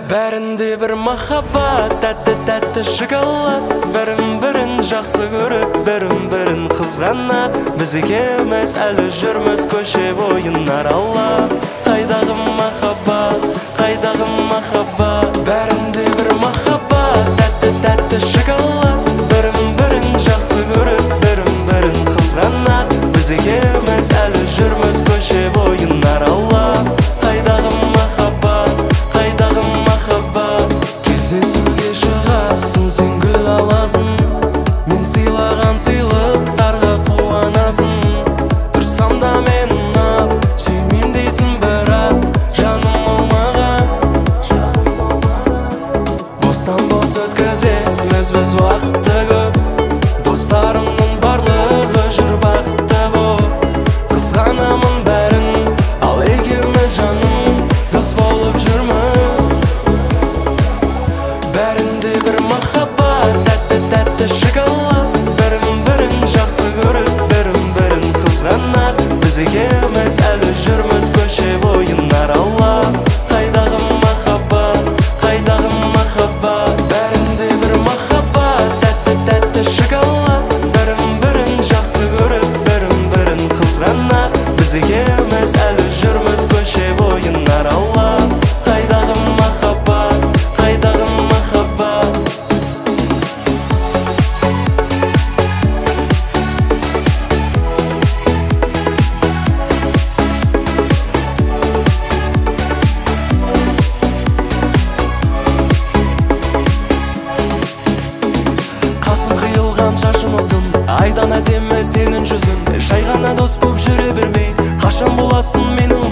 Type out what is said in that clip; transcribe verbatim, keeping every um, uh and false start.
Бәрінде бір махаббат, тәтті-тәтті шоколад. Бірін-бірін жақсы көріп, бірін-бірін қызғанат. Біз екеуміз әлі жүрміз көше бойын аралап. Қайдағы махаббат, қайдағы махаббат. Бәрінде бір махаббат, тәтті-тәтті шоколад. Бірін-бірін жақсы көріп, бірін-бірін қызғанат. Біз екеуміз әлі жүрміз көше бойын аралап. Қайдағы махаббат, қайдағы махаббат. Кездесуге шығасың, сен гүл аласың, мен сыйлаған сыйлықтарға қуанасың. Тұрсам да мен ұнап, сүймейм дейсің бірақ жаным ол маған. Бостан бос өткіземіз біз уақытты көп, достарымның барлығы жүр бақытты боп. Қызғанамын бәрін, ал екеуміз жаным дос болып жүрміз. Бәрінде бір махаббат, тәтті-тәтті шоколад. Бірін-бірін жақсы көріп, бірін-бірін қызғанат. Біз екеуміз әлі жүрміз көше бойын аралап. Қайдағы махаббат, қайдағы махаббат. Бәрінде бір махаббат, тәтті-тәтті шоколад. Бірін-бірін жақсы көріп, бірін-бірін қызғанат. Біз екеуміз әлі жүрміз көше бойын аралап. Қайдағы махаббат, қайдағы махаббат. Қасың қиылған шашың ұзын, айдан әдемі сенің жүзің. Жай ғана дос боп жүре бермей, қашан боласың менің